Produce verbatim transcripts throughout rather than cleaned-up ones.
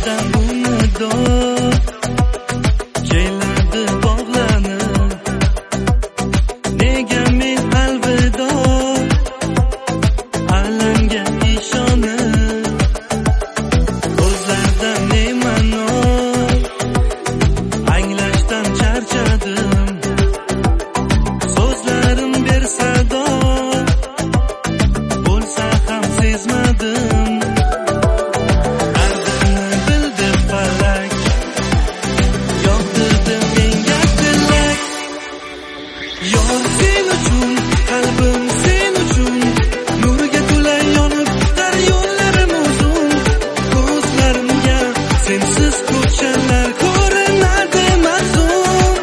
So'zlardan umidor keladi bog'lanib, nega men alvido alamga ishonib, ko'zlardan ne ma'no anglashdan charchadim, so'zlarim bersado bo'lsa ham sezmadim. Yor sen uchun, qalbim sen uchun, nurga to'la yonib tar yo'llarim uzun. Ko'zlarimga sensiz ko'chalar ko'rinadi mazmun.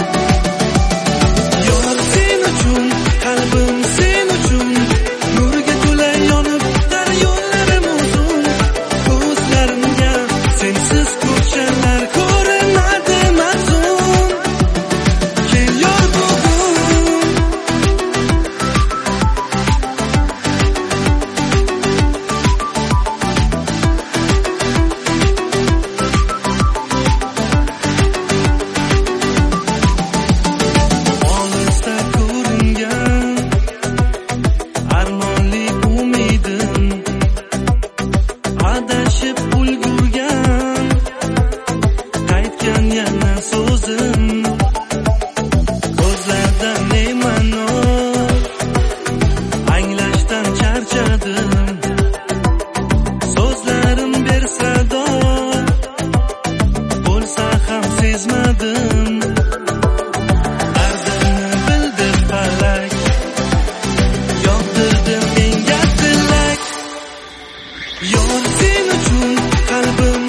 Yor sen uchun, qalbim sen uchun, nurga to'la yonib tar yo'llarim uzun. Ko'zlarimga sensiz ko'chalar ko'rinadi mazmun. Kel yor adashib ulgurgan, qaytgan yana so'zim, ko'zlardan ne ma'no anglashdan charchadim, so'zlarim bersado bo'lsa ham sezmadim. Dardimni bildi falak, yog'dirdim menga tilak. Yor sen uchun, qalbim